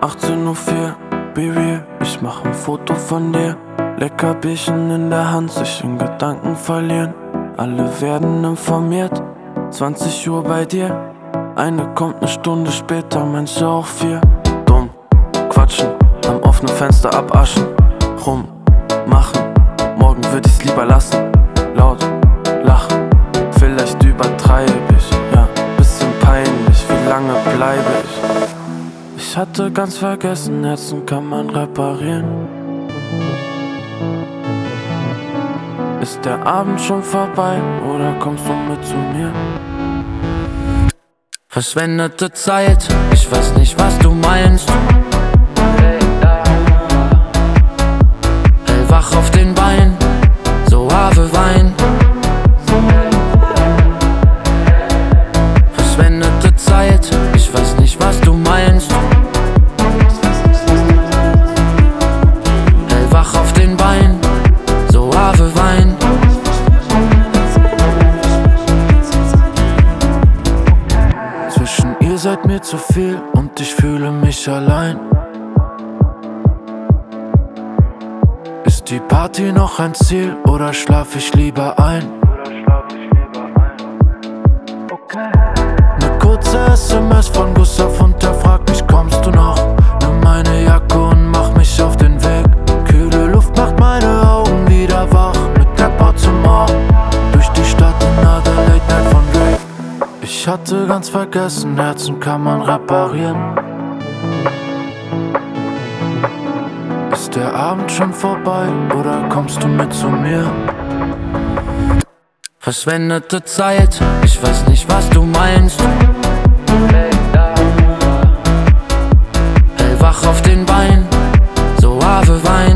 18:04 Uhr, be real, ich mach ein Foto von dir. Lecker Bierchen in der Hand, sich in Gedanken verlieren. Alle werden informiert, 20 Uhr bei dir. Eine kommt 1 Stunde später, manche auch 4. Dumm, quatschen, am offenen Fenster abaschen. Rummachen, morgen würd ich's lieber lassen. Laut, lachen, vielleicht übertreibe ich. Ja, bisschen peinlich, wie lange bleibe ich? Ich hatte ganz vergessen, Herzen kann man reparieren. Ist der Abend schon vorbei oder kommst du mit zu mir? Verschwendete Zeit, ich weiß nicht, was du meinst. Hellwach auf den Beinen, so Ave Wein. Verschwendete Zeit, ich weiß nicht, was du meinst. Hellwach auf den Beinen, so Ave Wein. Zwischen ihr seid mir zu viel und ich fühle mich allein. Ist die Party noch ein Ziel oder schlaf ich lieber ein? Ne kurze SMS von Gustav und der fragt mich, kommst du noch? Nimm meine Jacke und mach mich auf den Weg. Kühle Luft macht meine Augen wieder wach. Mit der Portement durch die Stadt in der Late Night von Drake. Ich hatte ganz vergessen, Herzen kann man reparieren. Ist der Abend schon vorbei oder kommst du mit zu mir? Verschwendete Zeit, ich weiß nicht, was du meinst. Hellwach auf den Beinen, so Ave Wein.